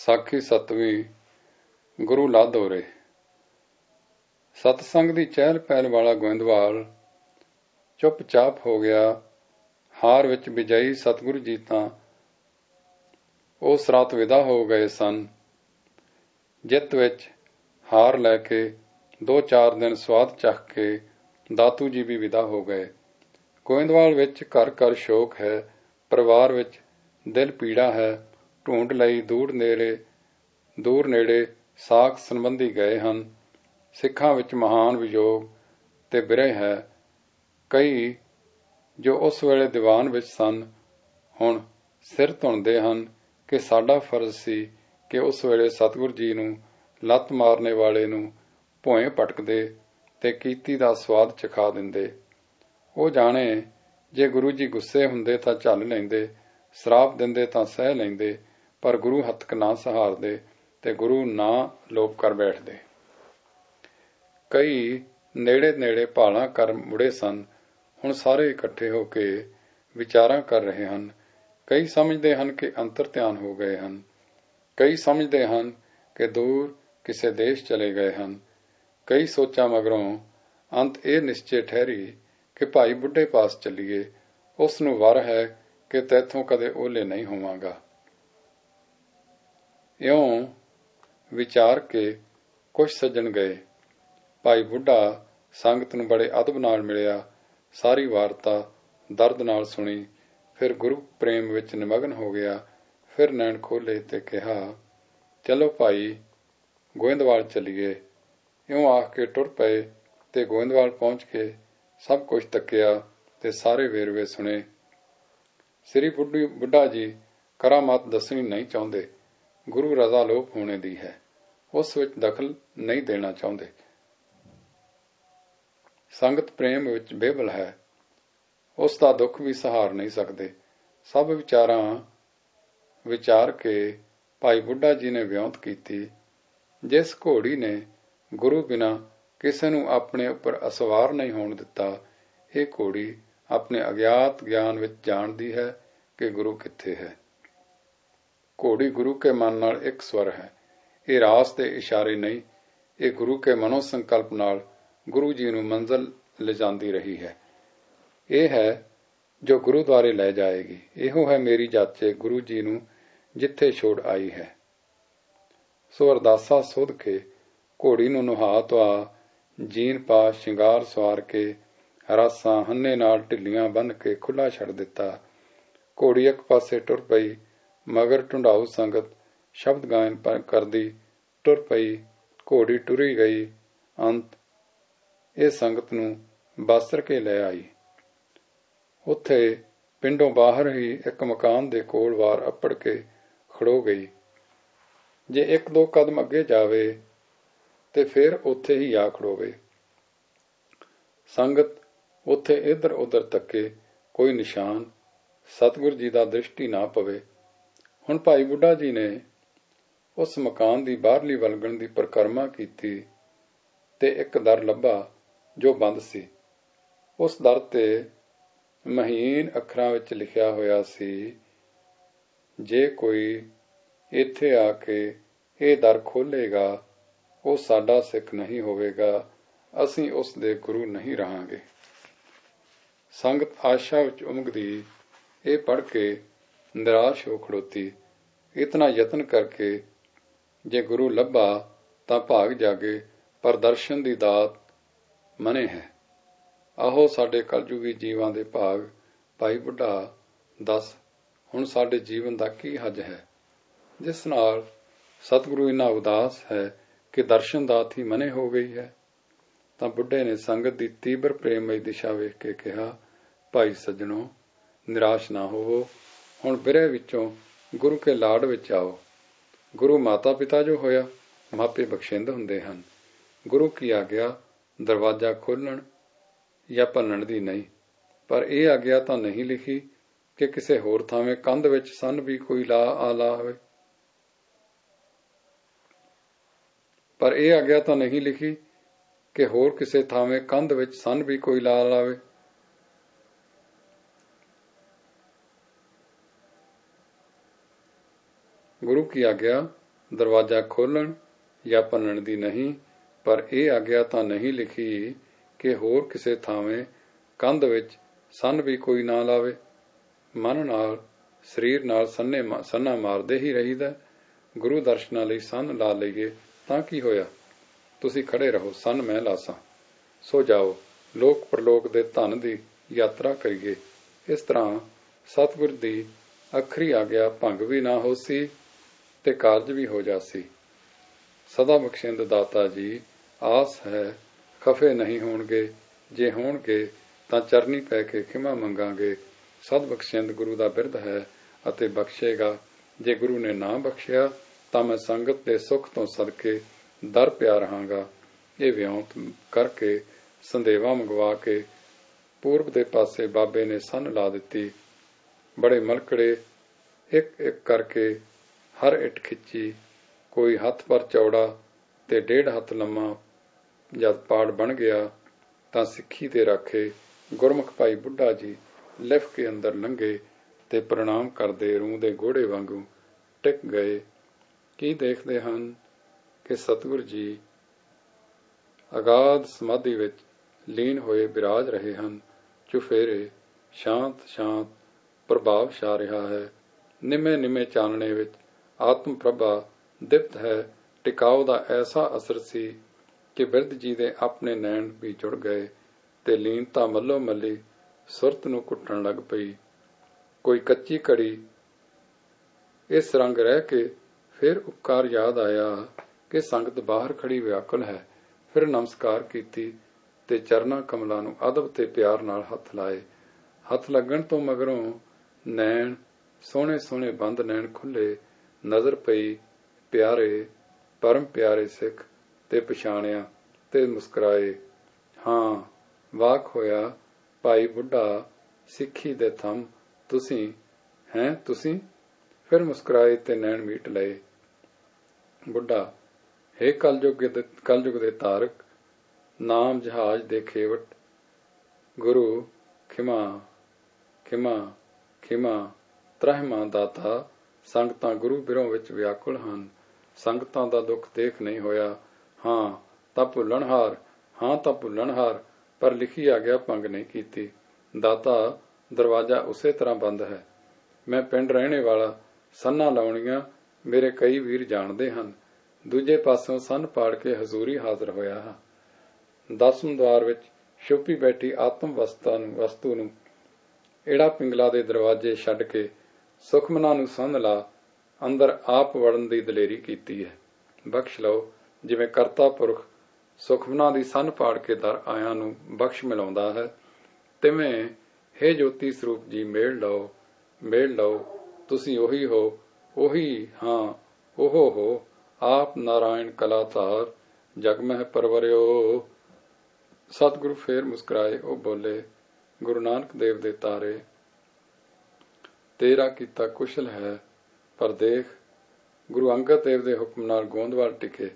ਸਾਖੀ ਸਤਵੀਂ। ਗੁਰੂ ਲਾਧੋਰੇ। ਸਤਸੰਗ ਦੀ ਚਹਿਲ ਪਹਿਲ ਵਾਲਾ ਗੋਇੰਦਵਾਲ ਚੁੱਪ-ਚਾਪ ਹੋ ਗਿਆ। ਹਾਰ ਵਿੱਚ ਵਿਜਈ ਸਤਿਗੁਰੂ ਜੀ ਤਾਂ ਉਸ ਰਾਤ ਵਿਦਾ ਹੋ ਗਏ ਸਨ। ਜਿੱਤ ਵਿੱਚ ਹਾਰ ਲੈ ਕੇ 2-4 ਦਿਨ ਸਵਾਦ ਚੱਖ ਕੇ ਦਾਤੂ ਜੀ ਵੀ ਵਿਦਾ ਹੋ ਗਏ। ਗੋਇੰਦਵਾਲ ਵਿੱਚ ਘਰ ਘਰ ਸ਼ੋਕ ਹੈ, ਪਰਿਵਾਰ ਵਿੱਚ ਦਿਲ ਪੀੜਾ ਹੈ। ਢੂੰਡ ਲਈ ਦੂਰ ਨੇੜੇ ਸਾਕ ਸੰਬੰਧੀ ਗਏ ਹਨ। ਸਿੱਖਾਂ ਵਿੱਚ ਮਹਾਨ ਵਿਯੋਗ ਤੇ ਬਿਰਹ ਹੈ। ਕਈ ਜੋ ਉਸ ਵੇਲੇ ਦੀਵਾਨ ਵਿੱਚ ਸਨ, ਹੁਣ ਸਿਰ ਧੁਣਦੇ ਹਨ ਕਿ ਸਾਡਾ ਫਰਜ਼ ਸੀ ਕਿ ਉਸ ਵੇਲੇ ਸਤਿਗੁਰੂ ਜੀ ਨੂੰ ਲੱਤ ਮਾਰਨੇ ਵਾਲੇ ਨੂੰ ਭੋਏ ਪਟਕਦੇ ਤੇ ਕੀਤੀ ਦਾ ਸਵਾਦ ਚਖਾ ਦਿੰਦੇ। ਉਹ ਜਾਣੇ ਜੇ ਗੁਰੂ ਜੀ ਗੁੱਸੇ ਹੁੰਦੇ ਤਾਂ ਝੱਲ ਲੈਂਦੇ, ਸਰਾਪ ਦਿੰਦੇ ਤਾਂ ਸਹਿ ਲੈਂਦੇ, ਪਰ ਗੁਰੂ ਹੱਥਕ ਨਾ ਸਹਾਰਦੇ ਤੇ ਗੁਰੂ ਨਾ ਲੋਪ ਕਰ ਬੈਠਦੇ। ਕਈ ਨੇੜੇ ਭਾਲਾਂ ਕਰ ਮੁੜੇ ਸਨ, ਹੁਣ ਸਾਰੇ ਇਕੱਠੇ ਹੋ ਕੇ ਵਿਚਾਰਾਂ ਕਰ ਰਹੇ ਹਨ। ਕਈ ਸਮਝਦੇ ਹਨ ਕਿ ਅੰਤਰ ਧਿਆਨ ਹੋ ਗਏ ਹਨ, ਕਈ ਸਮਝਦੇ ਹਨ ਕਿ ਦੂਰ ਕਿਸੇ ਦੇਸ਼ ਚਲੇ ਗਏ ਹਨ। ਕਈ ਸੋਚਾਂ ਮਗਰੋਂ ਅੰਤ ਇਹ ਨਿਸ਼ਚੇ ਠਹਿਰੀ ਕਿ ਭਾਈ ਬੁੱਢੇ ਪਾਸ ਚੱਲੀਏ, ਉਸ ਨੂੰ ਵਰ ਹੈ ਕਿ ਤੈਥੋਂ ਕਦੇ ਓਹਲੇ ਨਹੀਂ ਹੋਵਾਂਗਾ। ਇਉਂ ਵਿਚਾਰ ਕੇ ਕੁਝ ਸੱਜਣ ਗਏ। ਭਾਈ ਬੁੱਢਾ ਸੰਗਤ ਨੂੰ ਬੜੇ ਅਦਬ ਨਾਲ ਮਿਲਿਆ, ਸਾਰੀ ਵਾਰਤਾ ਦਰਦ ਨਾਲ ਸੁਣੀ, ਫਿਰ ਗੁਰੂ ਪ੍ਰੇਮ ਵਿੱਚ ਨਿਮਗਨ ਹੋ ਗਿਆ। ਫਿਰ ਨੈਣ ਖੋਲ੍ਹੇ ਤੇ ਕਿਹਾ, ਚਲੋ ਭਾਈ ਗੋਇੰਦਵਾਲ ਚੱਲੀਏ। ਇਉਂ ਆਖ ਕੇ ਟੁਰ ਪਏ ਤੇ ਗੋਇੰਦਵਾਲ ਪਹੁੰਚ ਕੇ ਸਭ ਕੁਝ ਤੱਕਿਆ ਤੇ ਸਾਰੇ ਵੇਰਵੇ ਸੁਣੇ। ਸ੍ਰੀ ਬੁੱਢਾ ਜੀ ਕਰਾਮਾਤ ਦੱਸਣੀ ਨਹੀਂ ਚਾਹੁੰਦੇ। ਗੁਰੂ ਰਜ਼ਾ ਲੋਪ ਹੋਣੇ ਦੀ ਹੈ, ਉਸ ਵਿੱਚ ਦਖਲ ਨਹੀਂ ਦੇਣਾ ਚਾਹੁੰਦੇ। ਸੰਗਤ ਪ੍ਰੇਮ ਵਿੱਚ ਬੇਬਲ ਹੈ, ਉਸ ਦਾ ਦੁੱਖ ਵੀ ਸਹਾਰ ਨਹੀਂ ਸਕਦੇ। ਸਭ ਵਿਚਾਰ ਕੇ ਭਾਈ ਬੁੱਢਾ ਜੀ ਨੇ ਵਿਉਂਤ ਕੀਤੀ, ਜਿਸ ਘੋੜੀ ਨੇ ਗੁਰੂ ਬਿਨਾਂ ਕਿਸੇ ਨੂੰ ਆਪਣੇ ਉੱਪਰ ਅਸਵਾਰ ਨਹੀਂ ਹੋਣ ਦਿੱਤਾ, ਇਹ ਘੋੜੀ ਆਪਣੇ ਅਗਿਆਤ ਗਿਆਨ ਵਿੱਚ ਜਾਣਦੀ ਹੈ ਕਿ ਗੁਰੂ ਕਿੱਥੇ ਹੈ। ਘੋੜੀ ਗੁਰੂ ਕੇ ਮਨ ਨਾਲ ਇੱਕ ਸਵਰ ਹੈ। ਇਹ ਰਾਸ ਦੇ ਇਸ਼ਾਰੇ ਨਹੀਂ, ਇਹ ਗੁਰੂ ਕੇ ਮਨੋ ਸੰਕਲਪ ਨਾਲ ਗੁਰੂ ਜੀ ਨੂੰ ਮੰਜ਼ਲ ਲਿਜਾਂਦੀ ਰਹੀ ਹੈ। ਇਹ ਹੈ ਜੋ ਗੁਰੂ ਦੁਆਰੇ ਲੈ ਜਾਏਗੀ। ਇਹੋ ਹੈ ਮੇਰੀ ਜਾਚੇ ਗੁਰੂ ਜੀ ਨੂੰ ਜਿੱਥੇ ਛੋੜ ਆਈ ਹੈ। ਸੋ ਅਰਦਾਸਾ ਸੁਧ ਕੇ ਘੋੜੀ ਨੂੰ ਨੁਹਾ ਧੁਆ, ਜੀਨ ਪਾ, ਸ਼ਿੰਗਾਰ ਸਵਾਰ ਕੇ, ਰਾਸਾਂ ਹੰਨੇ ਨਾਲ ਢਿੱਲੀਆਂ ਬੰਨ੍ਹ ਕੇ ਖੁੱਲ੍ਹਾ ਛੱਡ ਦਿੱਤਾ। ਘੋੜੀ ਇੱਕ ਪਾਸੇ ਟੁਰ ਪਈ, ਮਗਰ ਢੁੰਡਾਊ ਸੰਗਤ ਸ਼ਬਦ ਗਾਇਨ ਕਰਦੀ ਟੁਰ ਪਈ। ਘੋੜੀ ਟੁਰੀ ਗਈ, ਅੰਤ ਇਹ ਸੰਗਤ ਨੂੰ ਬਾਸਰ ਕੇ ਲੈ ਆਈ। ਉੱਥੇ ਪਿੰਡੋਂ ਬਾਹਰ ਹੀ ਇੱਕ ਮਕਾਨ ਦੇ ਕੋਲ ਵਾਰ ਅੱਪੜ ਕੇ ਖੜੋ ਗਈ। ਜੇ 1-2 ਕਦਮ ਅੱਗੇ ਜਾਵੇ ਤੇ ਫਿਰ ਉੱਥੇ ਹੀ ਆ ਖੜੋਵੇ। ਸੰਗਤ ਉੱਥੇ ਇੱਧਰ ਉੱਧਰ ਤੱਕੇ, ਕੋਈ ਨਿਸ਼ਾਨ ਸਤਿਗੁਰੂ ਜੀ ਦਾ ਦ੍ਰਿਸ਼ਟੀ ਨਾ ਪਵੇ। ਹੁਣ ਭਾਈ ਬੁੱਢਾ ਜੀ ਨੇ ਉਸ ਮਕਾਨ ਦੀ ਬਾਹਰਲੀ ਵਲਗਣ ਦੀ ਪਰਿਕਰਮਾ ਕੀਤੀ ਤੇ ਇੱਕ ਦਰ ਲੱਭਾ ਜੋ ਬੰਦ ਸੀ। ਉਸ ਦਰ ਤੇ ਮਹੀਨ ਅੱਖਰਾਂ ਵਿੱਚ ਲਿਖਿਆ ਹੋਇਆ ਸੀ, ਜੇ ਕੋਈ ਇੱਥੇ ਆ ਕੇ ਇਹ ਦਰ ਖੋਲ੍ਹੇਗਾ, ਉਹ ਸਾਡਾ ਸਿੱਖ ਨਹੀਂ ਹੋਵੇਗਾ, ਅਸੀਂ ਉਸ ਦੇ ਗੁਰੂ ਨਹੀਂ ਰਹਾਂਗੇ। ਸੰਗਤ ਆਸ਼ਾ ਵਿੱਚ ਉਮਗਦੀ ਇਹ ਪੜ੍ਹ ਕੇ ਨਿਰਾਸ਼ ਹੋ ਖੜੋਤੀ। ਇਤਨਾ ਯਤਨ ਕਰਕੇ ਜੇ ਗੁਰੂ ਲੱਭਾ ਤਾਂ ਭਾਗ ਜਾਗੇ, ਪਰ ਦਰਸ਼ਨ ਦੀ ਦਾਤ ਮਨ੍ਹੇ ਹੈ। ਆਹੋ ਸਾਡੇ ਕਲਯੁਗੀ ਜੀਵਾਂ ਦੇ ਭਾਗ। ਭਾਈ ਬੁੱਢਾ ਦੱਸ, ਹੁਣ ਸਾਡੇ ਜੀਵਨ ਦਾ ਕੀ ਹੱਜ ਹੈ, ਜਿਸ ਨਾਲ ਸਤਿਗੁਰੂ ਇੰਨਾ ਉਦਾਸ ਹੈ ਕਿ ਦਰਸ਼ਨ ਦਾਤ ਹੀ ਮਨ੍ਹੇ ਹੋ ਗਈ ਹੈ। ਤਾਂ ਬੁੱਢੇ ਨੇ ਸੰਗਤ ਦੀ ਤੀਬਰ ਪ੍ਰੇਮਮਈ ਦਿਸ਼ਾ ਵੇਖ ਕੇ ਕਿਹਾ, ਭਾਈ ਸੱਜਣੋ, ਨਿਰਾਸ਼ ਨਾ ਹੋਵੋ। ਹੁਣ ਬਿਰਹ ਵਿੱਚੋਂ ਗੁਰੂ ਕੇ ਲਾੜ ਵਿੱਚ ਆਓ। ਗੁਰੂ ਮਾਤਾ ਪਿਤਾ ਜੋ ਹੋਇਆ, ਮਾਪੇ ਬਖਸ਼ਿੰਦ ਹੁੰਦੇ ਹਨ। ਗੁਰੂ ਕੀ ਆਗਿਆ ਦਰਵਾਜ਼ਾ ਖੋਲ੍ਹਣ ਜਾਂ ਭੰਨਣ ਦੀ ਨਹੀਂ, ਪਰ ਇਹ ਆਗਿਆ ਤਾਂ ਨਹੀਂ ਲਿਖੀ ਕਿ ਕਿਸੇ ਹੋਰ ਥਾਵੇਂ ਕੰਧ ਵਿੱਚ ਸੰਨ ਵੀ ਕੋਈ ਲਾ ਆਵੇ। ਪਰ ਇਹ ਆਗਿਆ ਤਾਂ ਨਹੀਂ ਲਿਖੀ ਕਿ ਹੋਰ ਕਿਸੇ ਥਾਵੇਂ ਕੰਧ ਵਿੱਚ ਸੰਨ ਵੀ ਕੋਈ ਲਾ ਲਾਵੇ। ਗੁਰੂ ਕੀ ਆਗਿਆ ਦਰਵਾਜ਼ਾ ਖੋਲ੍ਹਣ ਜਾਂ ਭੰਨਣ ਦੀ ਨਹੀਂ, ਪਰ ਇਹ ਆਗਿਆ ਤਾਂ ਨਹੀਂ ਲਿਖੀ ਕਿ ਹੋਰ ਕਿਸੇ ਥਾਵੇਂ ਕੰਧ ਵਿੱਚ ਸੰਨ ਵੀ ਕੋਈ ਨਾ ਲਾਵੇ। ਮਨ ਨਾਲ ਸਰੀਰ ਨਾਲ ਸੰਨਾ ਮਾਰਦੇ ਹੀ ਰਹੀਦਾ। ਗੁਰੂ ਦਰਸ਼ਨਾਂ ਲਈ ਸੰਨ ਲਾ ਲਈਏ ਤਾਂ ਕੀ ਹੋਇਆ? ਤੁਸੀਂ ਖੜੇ ਰਹੋ, ਸੰਨ ਮੈਂ ਲਾਸਾਂ। ਸੋ ਜਾਓ, ਲੋਕ ਪ੍ਰਲੋਕ ਦੇ ਧਨ ਦੀ ਯਾਤਰਾ ਕਰੀਏ। ਇਸ ਤਰ੍ਹਾਂ ਸਤਿਗੁਰ ਦੀ ਅਖਰੀ ਆਗਿਆ ਭੰਗ ਵੀ ਨਾ ਹੋਸੀ ਤੇ ਕਾਰਜ ਵੀ ਹੋ ਜਾਸੀ। ਸਦਾ ਬਖਸ਼ਿੰਦ ਦਾਤਾ ਜੀ, ਆਸ ਹੈ ਖਫੇ ਨਹੀਂ ਹੋਣਗੇ, ਜੇ ਹੋਣਗੇ ਤਾਂ ਚਰਨੀ ਪੈ ਕੇ ਖਿਮਾ ਮੰਗਾਂਗੇ। ਸਦ ਬਖਸ਼ਿੰਦ ਗੁਰੂ ਦਾ ਬਿਰਧ ਹੈ ਅਤੇ ਬਖਸ਼ੇਗਾ। ਜੇ ਗੁਰੂ ਨੇ ਨਾ ਬਖਸ਼ਿਆ ਤਾਂ ਮੈਂ ਸੰਗਤ ਦੇ ਸੁੱਖ ਤੋਂ ਸਦਕੇ ਦਰ ਪਿਆ ਰਹਾਂਗਾ। ਇਹ ਵਿਉਂਤ ਕਰਕੇ ਸੰਦੇਵਾ ਮੰਗਵਾ ਕੇ ਪੂਰਬ ਦੇ ਪਾਸੇ ਬਾਬੇ ਨੇ ਸੰਨ ਲਾ ਦਿੱਤੀ। ਬੜੇ ਮਲਕੜੇ ਇੱਕ ਇੱਕ ਕਰਕੇ ਹਰ ਇੱਟ ਖਿੱਚੀ। ਕੋਈ ਹੱਥ ਪਰ ਚੌੜਾ ਤੇ 1.5 ਹੱਥ ਲੰਮਾ ਜਦ ਪਾੜ ਬਣ ਗਿਆ ਤਾਂ ਸਿੱਖੀ ਦੇ ਰਾਖੇ ਗੁਰਮੁਖ ਭਾਈ ਬੁੱਢਾ ਜੀ ਲਿਫ ਕੇ ਅੰਦਰ ਲੰਘੇ ਤੇ ਪ੍ਰਣਾਮ ਕਰਦੇ ਰੂੰ ਦੇ ਘੋੜੇ ਵਾਂਗੂ ਟਿਕ ਗਏ। ਕੀ ਦੇਖਦੇ ਹਨ ਕਿ ਸਤਿਗੁਰ ਜੀ ਅਗਾਧ ਸਮਾਧੀ ਵਿੱਚ ਲੀਨ ਹੋਏ ਬਿਰਾਜ ਰਹੇ ਹਨ। ਚੁਫੇਰੇ ਸ਼ਾਂਤ ਸ਼ਾਂਤ ਪ੍ਰਭਾਵ ਛਾ ਰਿਹਾ ਹੈ। ਨਿਮੇ ਨਿਮੇ ਚਾਨਣੇ ਵਿੱਚ ਆਤਮ ਪ੍ਰਭਾ ਦਿਪਤ ਹੈ। ਟਿਕਾਓ ਦਾ ਐਸਾ ਅਸਰ ਸੀ ਕਿ ਬਿਰਧ ਜੀ ਦੇ ਆਪਣੇ ਨੈਣ ਵੀ ਜੁੜ ਗਏ ਤੇ ਲੀਨਤਾ ਮੱਲੋ ਮੱਲੀ ਸੁਰਤ ਨੂੰ ਕੁੱਟਣ ਲੱਗ ਪਈ। ਕੋਈ ਕੱਚੀ ਘੜੀ ਇਸ ਰੰਗ ਰਹਿ ਕੇ ਫਿਰ ਉਪਕਾਰ ਯਾਦ ਆਇਆ ਕਿ ਸੰਗਤ ਬਾਹਰ ਖੜੀ ਵਿਆਕੁਲ ਹੈ। ਫਿਰ ਨਮਸਕਾਰ ਕੀਤੀ ਤੇ ਚਰਨਾਂ ਕਮਲਾਂ ਨੂੰ ਅਦਬ ਤੇ ਪਿਆਰ ਨਾਲ ਹੱਥ ਲਾਏ। ਹੱਥ ਲੱਗਣ ਤੋਂ ਮਗਰੋਂ ਨੈਣ ਸੋਹਣੇ ਸੋਹਣੇ ਬੰਦ ਨੈਣ ਖੁੱਲੇ ਨਜ਼ਰ ਪਈ। ਪਿਆਰੇ ਪਰਮ ਪਿਆਰੇ ਸਿੱਖ ਤੇ ਪਛਾਣਿਆ ਤੇ ਮੁਸਕਰਾਏ। ਹਾਂ, ਵਾਕ ਹੋਇਆ, ਭਾਈ ਬੁੱਢਾ ਸਿੱਖੀ ਦੇ ਥੰਮ ਤੁਸੀਂ ਹੈਂ ਤੁਸੀਂ? ਫਿਰ ਮੁਸਕਰਾਏ ਤੇ ਨੈਣ ਮੀਟ ਲਏ। ਬੁੱਢਾ, ਹੇ ਕਲਯੁਗ ਦੇ ਤਾਰਕ, ਨਾਮ ਜਹਾਜ਼ ਦੇ ਖੇਵਟ, ਗੁਰੂ ਖਿਮਾ ਖਿਮਾ ਖਿਮਾ ਤ੍ਰਹਿਮਾ ਦਾਤਾ। ਸੰਗਤਾਂ ਗੁਰੂ ਬਿਰੋਂ ਵਿੱਚ ਵਿਆਕੁਲ ਹਨ। ਸੰਗਤਾਂ ਦਾ ਦੁੱਖ ਦੇਖ ਨਹੀਂ ਹੋਇਆ। ਹਾਂ ਤਾਂ ਭੁੱਲਣਹਾਰ, ਪਰ ਲਿਖੀ ਆਗਿਆ ਭੰਗ ਨਹੀਂ ਕੀਤੀ। ਦਾਤਾ, ਦਰਵਾਜ਼ਾ ਉਸੇ ਤਰ੍ਹਾਂ ਬੰਦ ਹੈ। ਮੈਂ ਪਿੰਡ ਰਹਿਣੇ ਵਾਲਾ, ਸੰਨਾਂ ਲਾਉਣੀਆਂ ਮੇਰੇ ਕਈ ਵੀਰ ਜਾਣਦੇ ਹਨ। ਦੂਜੇ ਪਾਸਿਓਂ ਸੰਨ ਪਾੜ ਕੇ ਹਜ਼ੂਰੀ ਹਾਜ਼ਰ ਹੋਇਆ ਹਾਂ। 10ਵੇਂ ਦੁਆਰ ਵਿੱਚ ਛੁਪੀ ਬੈਠੀ ਆਤਮ ਵਸਤੂ ਨੂੰ ਏੜਾ ਪਿੰਗਲਾ ਦੇ ਦਰਵਾਜ਼ੇ ਛੱਡ ਕੇ ਸੁਖਮਨਾਂ ਨੂੰ ਸੰਨ ਲਾ ਅੰਦਰ ਆਪ ਵੜਨ ਦੀ ਦਲੇਰੀ ਕੀਤੀ ਹੈ। ਬਖਸ਼ ਲਓ, ਜਿਵੇਂ ਕਰਤਾ ਪੁਰਖ ਸੁਖਮਨਾਂ ਦੀ ਸੰਨ ਪਾੜ ਕੇ ਦਰ ਆਇਆਂ ਨੂੰ ਬਖਸ਼ ਮਿਲਾਉਂਦਾ ਹੈ, ਤਿਵੇਂ ਹੇ ਜੋਤੀ ਸਰੂਪ ਜੀ ਮੇਲ ਲਓ। ਤੁਸੀਂ ਉਹੀ ਹੋ, ਉਹੀ ਹਾਂ ਉਹ ਹੋ, ਆਪ ਨਾਰਾਇਣ ਕਲਾਧਾਰ, ਜਗ ਮਹਿ ਪਰਵਰਿਓ। ਸਤਿਗੁਰੂ ਫੇਰ ਮੁਸਕਰਾਏ। ਉਹ ਬੋਲੇ, ਗੁਰੂ ਨਾਨਕ ਦੇਵ ਦੇ ਤਾਰੇ, ਤੇਰਾ ਕੀਤਾ ਕੁਸ਼ਲ ਹੈ, ਪਰ ਦੇਖ ਗੁਰੂ ਅੰਗਦ ਦੇਵ ਦੇ ਹੁਕਮ ਨਾਲ ਗੋਂਦਵਾਲ ਟਿਕੇ।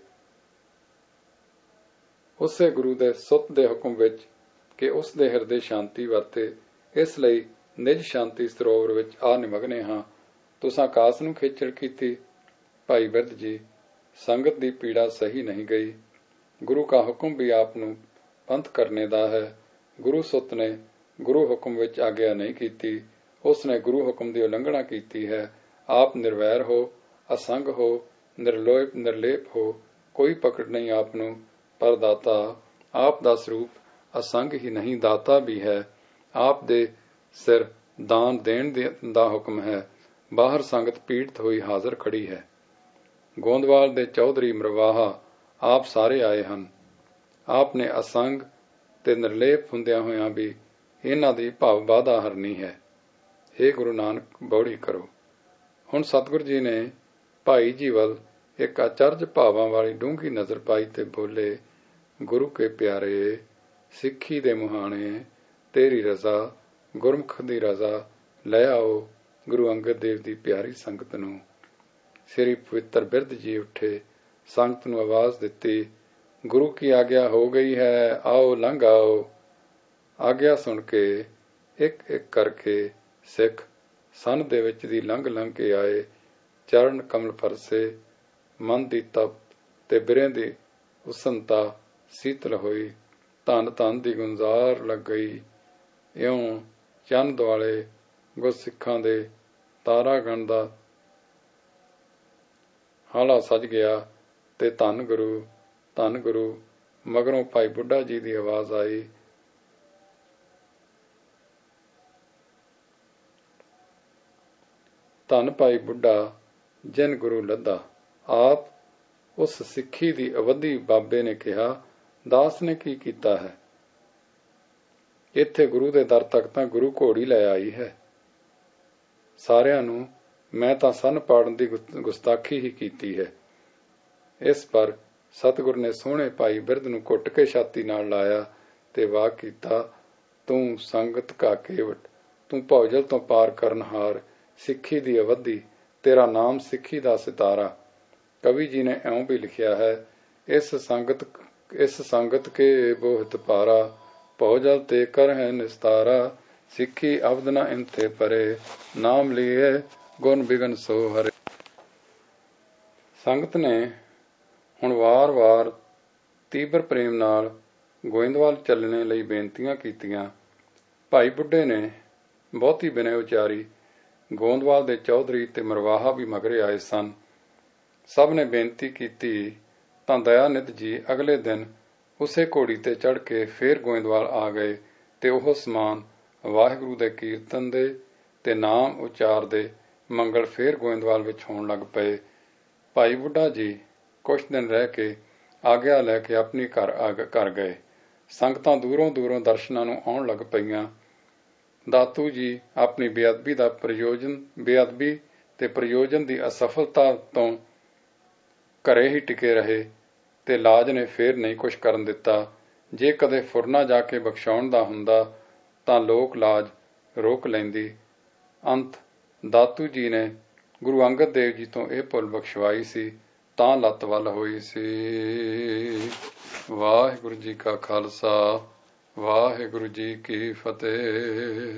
ਉਸੇ ਗੁਰੂ ਦੇ ਸੁੱਤ ਦੇ ਹੁਕਮ ਵਿੱਚ ਕਿ ਉਸ ਦੇ ਹਿਰਦੇ ਸ਼ਾਂਤੀ ਵਰਤੇ, ਇਸ ਲਈ ਨਿਜ ਸ਼ਾਂਤੀ ਸਰੋਵਰ ਵਿੱਚ ਆ ਨਿਮਗਨੇ ਹਾਂ। ਤੁਸਾਂ ਕਾਸ ਨੂੰ ਖੇਚਲ ਕੀਤੀ। ਭਾਈ ਬਿਰਧ ਜੀ, ਸੰਗਤ ਦੀ ਪੀੜਾ ਸਹੀ ਨਹੀਂ ਗਈ। ਗੁਰੂ ਕਾ ਹੁਕਮ ਵੀ ਆਪ ਨੂੰ ਪੰਥ ਕਰਨੇ ਦਾ ਹੈ। ਗੁਰੂ ਸੁੱਤ ਨੇ ਗੁਰੂ ਹੁਕਮ ਵਿੱਚ ਆਗਿਆ ਨਹੀਂ ਕੀਤੀ। ਉਸ ਨੇ ਗੁਰੂ ਹੁਕਮ ਦੀ ਉਲੰਘਣਾ ਕੀਤੀ ਹੈ। ਆਪ ਨਿਰਵੈਰ ਹੋ, ਅਸੰਗ ਹੋ, ਨਿਰਲੇਪ ਹੋ, ਕੋਈ ਪਕੜ ਨਹੀਂ ਆਪ ਨੂੰ। ਪਰ ਦਾਤਾ, ਆਪ ਦਾ ਸਰੂਪ ਅਸੰਗ ਹੀ ਨਹੀਂ, ਦਾਤਾ ਵੀ ਹੈ। ਆਪ ਦੇ ਸਿਰ ਦਾਨ ਦੇਣ ਦਾ ਹੁਕਮ ਹੈ। ਬਾਹਰ ਸੰਗਤ ਪੀੜਤ ਹੋਈ ਹਾਜ਼ਰ ਖੜੀ ਹੈ। ਗੋਂਦਵਾਲ ਦੇ ਚੌਧਰੀ ਮਰਵਾਹਾ ਆਪ ਸਾਰੇ ਆਏ ਹਨ। ਆਪ ਨੇ ਅਸੰਗ ਤੇ ਨਿਰਲੇਪ ਹੁੰਦਿਆਂ ਹੋਇਆਂ ਵੀ ਇਹਨਾਂ ਦੀ ਭਾਵ ਬਾਧਾ ਹਰਨੀ ਹੈ। ਹੇ ਗੁਰੂ ਨਾਨਕ, ਬੌੜੀ ਕਰੋ। ਹੁਣ ਸਤਿਗੁਰੂ ਜੀ ਨੇ ਭਾਈ ਜੀ ਵੱਲ ਇੱਕ ਅਚਰਜ ਭਾਵਾਂ ਵਾਲੀ ਡੂੰਘੀ ਨਜ਼ਰ ਪਾਈ ਤੇ ਬੋਲੇ, ਗੁਰੂ ਕੇ ਪਿਆਰੇ, ਸਿੱਖੀ ਦੇ ਮੁਹਾਣੇ, ਤੇਰੀ ਰਜ਼ਾ, ਗੁਰਮੁਖ ਦੀ ਰਜ਼ਾ ਲੈ ਆਓ ਗੁਰੂ ਅੰਗਦ ਦੇਵ ਦੀ ਪਿਆਰੀ ਸੰਗਤ ਨੂੰ। ਸ੍ਰੀ ਪਵਿੱਤਰ ਬਿਰਧ ਜੀ ਉੱਠੇ, ਸੰਗਤ ਨੂੰ ਆਵਾਜ਼ ਦਿੱਤੀ, ਗੁਰੂ ਕੀ ਆਗਿਆ ਹੋ ਗਈ ਹੈ, ਆਓ ਲੰਘ ਆਓ। ਆਗਿਆ ਸੁਣ ਕੇ ਇੱਕ ਇੱਕ ਕਰਕੇ ਸਿੱਖ ਸੰਨ ਦੇ ਵਿੱਚ ਦੀ ਲੰਘ ਕੇ ਆਏ। ਚਰਨ ਕਮਲ ਪਰਸੇ, ਮਨ ਦੀ ਤਪ ਤੇ ਬਿਰ੍ਹੇ ਦੀ ਉਸਨਤਾ ਸੀਤਲ ਹੋਈ। ਧੰਨ ਧੰਨ ਦੀ ਗੁੰਜ਼ਾਰ ਲੱਗ ਗਈ। ਇਉਂ ਚੰਨ ਦੁਆਲੇ ਗੁਰਸਿੱਖਾਂ ਦੇ ਤਾਰਾਗਣ ਦਾ ਹਾਲਾ ਸਜ ਗਿਆ ਤੇ ਧੰਨ ਗੁਰੂ ਮਗਰੋਂ ਭਾਈ ਬੁੱਢਾ ਜੀ ਦੀ ਆਵਾਜ਼ ਆਈ, ਧੰਨ ਭਾਈ ਬੁੱਢਾ ਜਿਨ ਗੁਰੂ ਲੱਦਾ। ਆਪ ਉਸ ਸਿੱਖੀ ਦੀ ਅਵਧੀ ਬਾਬੇ ਨੇ ਕਿਹਾ, ਦਾਸ ਨੇ ਕੀ ਕੀਤਾ ਹੈ? ਇੱਥੇ ਗੁਰੂ ਦੇ ਦਰ ਤੱਕ ਤਾਂ ਗੁਰੂ ਘੋੜੀ ਲੈ ਆਈ ਹੈ। ਸਾਰਿਆਂ ਨੂੰ ਮੈਂ ਤਾਂ ਸੰਨ ਪਾੜਨ ਦੀ ਗੁਸਤਾਖੀ ਹੀ ਕੀਤੀ ਹੈ। ਇਸ ਪਰ ਸਤਿਗੁਰ ਨੇ ਸੋਹਣੇ ਭਾਈ ਬਿਰਧ ਨੂੰ ਘੁੱਟ ਕੇ ਛਾਤੀ ਨਾਲ ਲਾਇਆ ਤੇ ਵਾਕ ਕੀਤਾ, ਤੂੰ ਸੰਗਤ ਕਾ ਕੇਵਟ, ਤੂੰ ਭੌਜਲ ਤੋਂ ਪਾਰ ਕਰਨਹਾਰ, ਸਿੱਖੀ ਦੀ ਅਵਧੀ, ਤੇਰਾ ਨਾਮ ਸਿੱਖੀ ਦਾ ਸਿਤਾਰਾ। ਕਵੀ ਜੀ ਨੇ ਇਉਂ ਵੀ ਲਿਖਿਆ ਹੈ, ਇਸ ਸੰਗਤ ਕੇ ਬੋਹਿਤ ਪਾਰਾ, ਭੌਜਲ ਤੇ ਕਰ ਹੈ ਨਿਸਤਾਰਾ, ਸਿੱਖੀ ਅਬਦ ਨ ਇੰਥੇ ਪਰੇ, ਨਾਮ ਲੀਏ ਗੁਣ ਬਿਗਨ ਸੋ ਹਰੇ। ਸੰਗਤ ਨੇ ਹੁਣ ਵਾਰ-ਵਾਰ ਤੀਬਰ ਪ੍ਰੇਮ ਨਾਲ ਗੋਇੰਦਵਾਲ ਚੱਲਣੇ ਲਈ ਬੇਨਤੀਆਂ ਕੀਤੀਆਂ। ਭਾਈ ਬੁੱਢੇ ਨੇ ਬਹੁਤੀ ਬਿਨੈ ਉਚਾਰੀ। ਗੋਇੰਦਵਾਲ ਦੇ ਚੌਧਰੀ ਤੇ ਮਰਵਾਹਾ ਵੀ ਮਗਰੇ ਆਏ ਸਨ। ਸਭ ਨੇ ਬੇਨਤੀ ਕੀਤੀ ਤਾਂ ਦਇਆਨਿਧ ਜੀ ਅਗਲੇ ਦਿਨ ਉਸੇ ਘੋੜੀ ਤੇ ਚੜ੍ਹ ਕੇ ਫੇਰ ਗੋਇੰਦਵਾਲ ਆ ਗਏ ਤੇ ਉਹ ਸਮਾਨ ਵਾਹਿਗੁਰੂ ਦੇ ਕੀਰਤਨ ਦੇ ਤੇ ਨਾਮ ਉਚਾਰ ਦੇ ਮੰਗਲ ਫੇਰ ਗੋਇੰਦਵਾਲ ਵਿੱਚ ਹੋਣ ਲੱਗ ਪਏ। ਭਾਈ ਬੁੱਢਾ ਜੀ ਕੁਝ ਦਿਨ ਰਹਿ ਕੇ ਆਗਿਆ ਲੈ ਕੇ ਆਪਣੀ ਘਰ ਗਏ। ਸੰਗਤਾਂ ਦੂਰੋਂ ਦਰਸ਼ਨਾਂ ਨੂੰ ਆਉਣ ਲੱਗ ਪਈਆਂ। ਦਾਤੂ ਜੀ ਆਪਣੀ ਬੇਅਦਬੀ ਤੇ ਪ੍ਰਯੋਜਨ ਦੀ ਅਸਫਲਤਾ ਤੋਂ ਘਰੇ ਹੀ ਟਿਕੇ ਰਹੇ ਤੇ ਲਾਜ ਨੇ ਫੇਰ ਨਹੀਂ ਕੁਛ ਕਰਨ ਦਿੱਤਾ। ਜੇ ਕਦੇ ਫੁਰਨਾ ਜਾ ਕੇ ਬਖਸ਼ਾਉਣ ਦਾ ਹੁੰਦਾ ਤਾਂ ਲੋਕ ਲਾਜ ਰੋਕ ਲੈਂਦੀ। ਅੰਤ ਦਾਤੂ ਜੀ ਨੇ ਗੁਰੂ ਅੰਗਦ ਦੇਵ ਜੀ ਤੋਂ ਇਹ ਭੁੱਲ ਬਖਸ਼ਵਾਈ ਸੀ ਤਾਂ ਲੱਤ ਵੱਲ ਹੋਈ ਸੀ। ਵਾਹਿਗੁਰੂ ਜੀ ਕਾ ਖਾਲਸਾ, ਵਾਹਿਗੁਰੂ ਜੀ ਕੀ ਫਤਿਹ।